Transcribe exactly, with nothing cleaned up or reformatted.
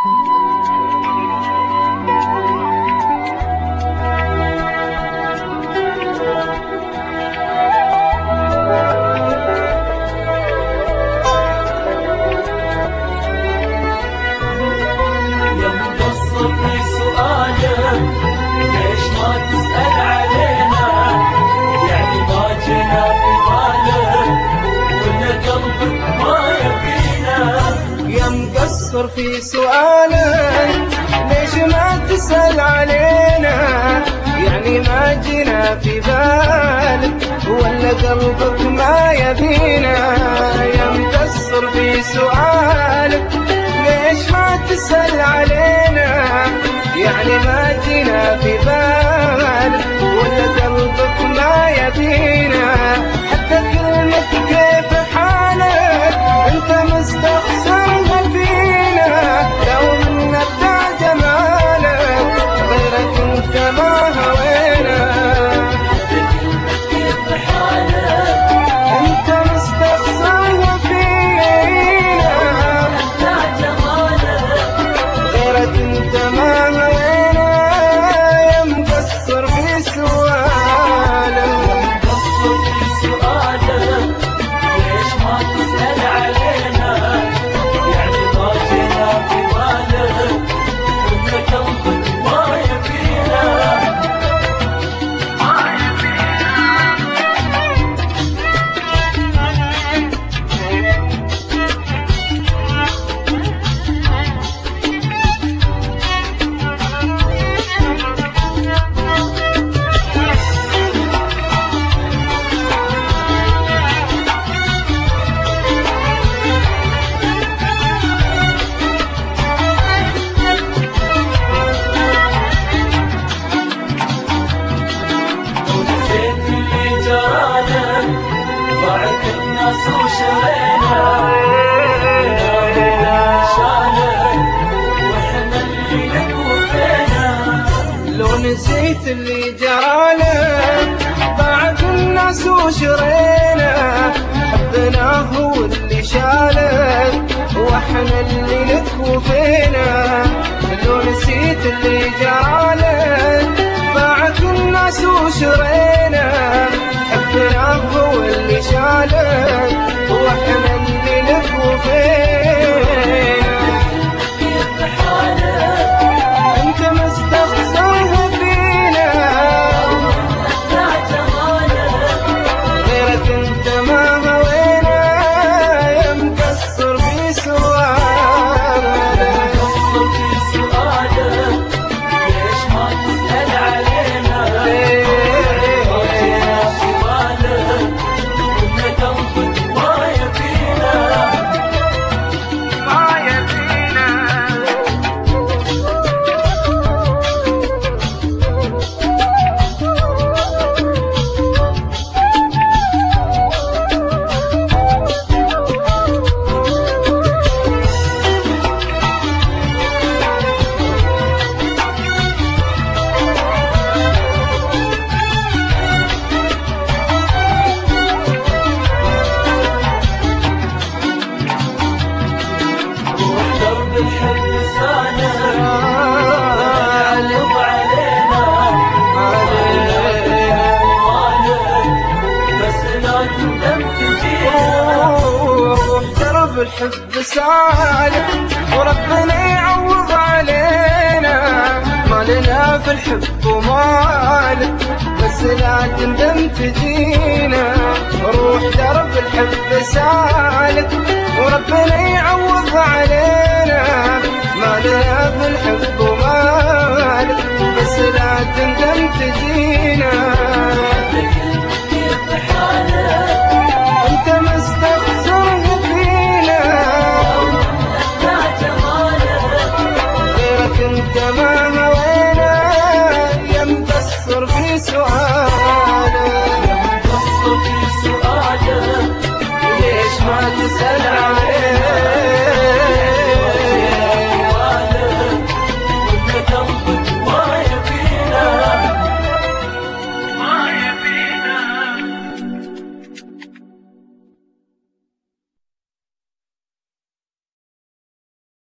في سؤالك ليش ما تسأل علينا؟ يعني ما جينا في بالك ولا قلبك ما يبينا؟ يا مقصر في سؤالك ليش ما تسأل علينا؟ يعني ما جينا في بالك ولا قلبك ما يبينا؟ حتى كلمة كيف حالك انت مستخسرها فينا، لو من ابدع جمالك غيرك انت ما هوينا. كيف حالك انت مستخسرها فينا، ابدع جمالك غيرك انت ما هوينا. يا مقصر في سؤالك مقصر في سؤالك ليش ما تسأل علينا؟ يعني ما جينا في بالك وانت قلبك ما يبينا. لو نسيت اللي جرالك ضاعت الناس وشرينا، حبناه واللي شالك واحنا اللي لك وفينا. لو نسيت اللي جرالك ضاعت الناس وشرينا، حبناه واللي شالك واحنا اللي لك وفينا. كيف حالك انت مستخسرها فينا، ابدع جمالك غيرك انت ما هوينا. يا مقصر في سؤالك مقصر في سؤالك ليش ما تسأل علينا؟ ما جينا في بالك وانت قلبك ما يبينا ما يبينا. درب الحب سانا علق علينا علينا بس لا تندم تجينا. درب الحب سالك وربنا يعوض علينا، ما لنا في الحب ومالك بس لا تندم تجينا. روح درب الحب سالك وربنا يعوض علينا، ما لنا في الحب ومالك بس لا تندم تجينا.